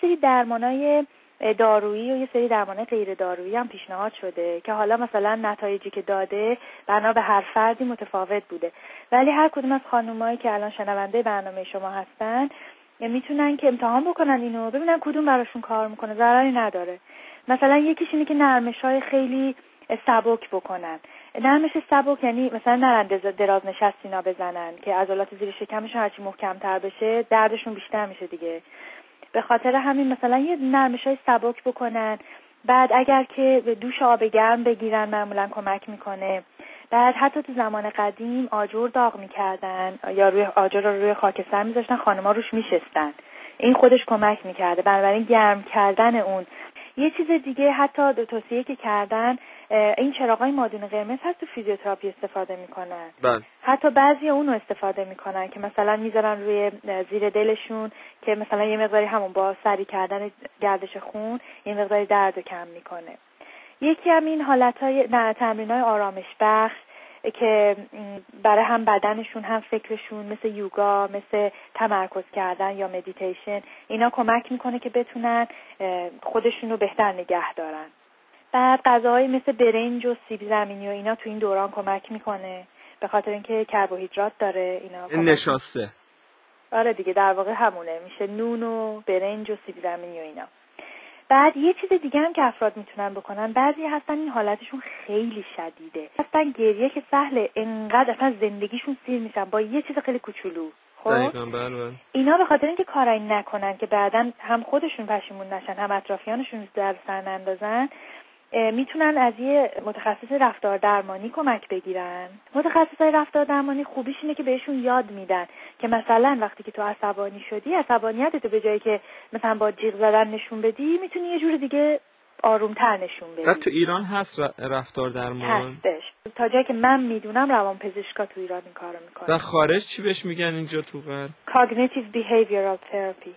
سری درمانای دارویی و یه سری درمانای غیر دارویی هم پیشنهاد شده که حالا مثلا نتایجی که داده بنا به هر فردی متفاوت بوده، ولی هر کدوم از خانومایی که الان شنونده برنامه شما هستن میتونن که امتحان بکنن اینو، ببینن کدوم براشون کار میکنه، ضرری نداره. مثلا یکیش اینه که نرمش‌های خیلی سبک بکنن. نرمش سبک یعنی مثلا نرن دراز نشستینا بزنن که عضلات زیر شکمشون هرچی محکم‌تر بشه دردشون بیشتر میشه دیگه. به خاطر همین مثلا یه نرمش‌های سبک بکنن. بعد اگر که دوش آب گرم بگیرن معمولا کمک میکنه. بعد حتی تو زمان قدیم آجر داغ میکردن یا روی آجر رو روی خاکستر میذاشتن، خانم‌ها روش میشستن، این خودش کمک میکرده. بنابراین گرم کردن اون. یه چیز دیگه حتی توصیه که کردن این چراغای مادون قرمز هست تو فیزیوتراپی استفاده میکنن. حتی بعضی اونو استفاده میکنن که مثلا میذارن روی زیر دلشون که مثلا یه مقداری همون با سری کردن گردش خون یه مقداری دردو کم میکنه. یکی هم این حالتهای تمرینای آرامش بخش که برای هم بدنشون هم فکرشون، مثل یوگا، مثل تمرکز کردن یا مدیتیشن، اینا کمک میکنه که بتونن خودشون رو بهتر نگه دارن. بعد غذاهای مثل برنج و سیب زمینی و اینا تو این دوران کمک میکنه به خاطر اینکه کربوهیدرات داره. اینا نشاسته. آره دیگه، در واقع همونه، میشه نون و برنج و سیب زمینی و اینا. بعد یه چیز دیگه هم که افراد میتونن بکنن، بعضی هستن این حالتشون خیلی شدیده، هستن گریه که سهله، انقدر اصلا زندگیشون سیر میشن با یه چیز خیلی کوچولو. خب اینا به خاطر اینکه کارایی نکنن که بعدن هم خودشون پشیمون نشن هم اطرافیانشون در سر نندازن، میتونن از یه متخصص رفتار درمانی کمک بگیرن. متخصصای رفتار درمانی خوبیش اینه که بهشون یاد میدن که مثلا وقتی که تو عصبانی شدی، عصبانیتتو به جایی که مثلا با جیغ زدن نشون بدی، میتونی یه جور دیگه آرومتر نشون بدی. تو ایران هست رفتار درمان؟ هستش. تا جایی که من میدونم روانپزشکا تو ایران این کارو میکنن. در خارج چی بهش میگن اینجا تو غرب؟ Cognitive Behavioral Therapy.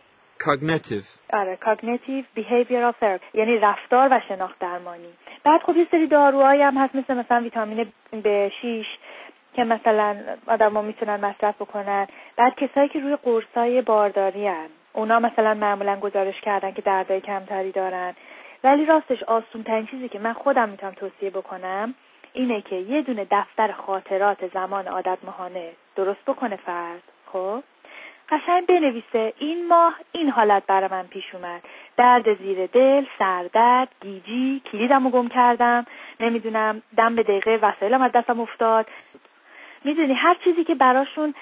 آره، Cognitive Behavioral Therapy یعنی رفتار و شناخت درمانی. بعد خب یه سری داروهایی هم هست مثلا ویتامین B6 که مثلا آدما میتونن مصرف بکنن. بعد کسایی که روی قرصای بارداری هن، اونا مثلا معمولا گزارش کردن که دردای کمتری دارن. ولی راستش آسون ترین چیزی که من خودم میتونم توصیه بکنم اینه که یه دونه دفتر خاطرات زمان عادت ماهانه درست بکنه فرد. خب قشنگ بنویسه این ماه این حالت برای من پیش اومد، درد زیر دل، سردرد، گیجی، کلیدمو گم کردم، نمیدونم دم به دقیقه وسایلم از دستم افتاد. میدونی هر چیزی که براشون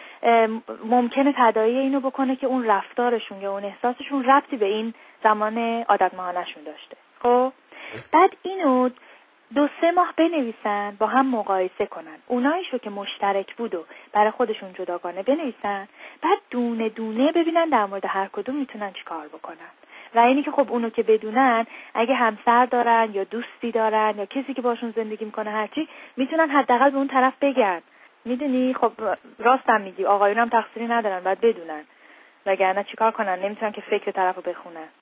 ممکنه تداعی اینو بکنه که اون رفتارشون یا اون احساسشون ربطی به این زمان عادت ماهانه‌شون داشته. خب بعد اینو 2-3 ماه بنویسن، با هم مقایسه کنن، اوناییشو که مشترک بود و برای خودشون جداگانه بنویسن، بعد دونه دونه ببینن در مورد هر کدوم میتونن چی کار بکنن. و اینی که خب اونو که بدونن، اگه همسر دارن یا دوستی دارن یا کسی که باشون زندگی میکنه هرچی، میتونن حداقل به اون طرف بگن. میدونی خب راستم میگی، آقایون هم تقصیری ندارن، باید بدونن، وگرنه چیکار کنن؟ نمیتونن که فکر طرفو بخونن.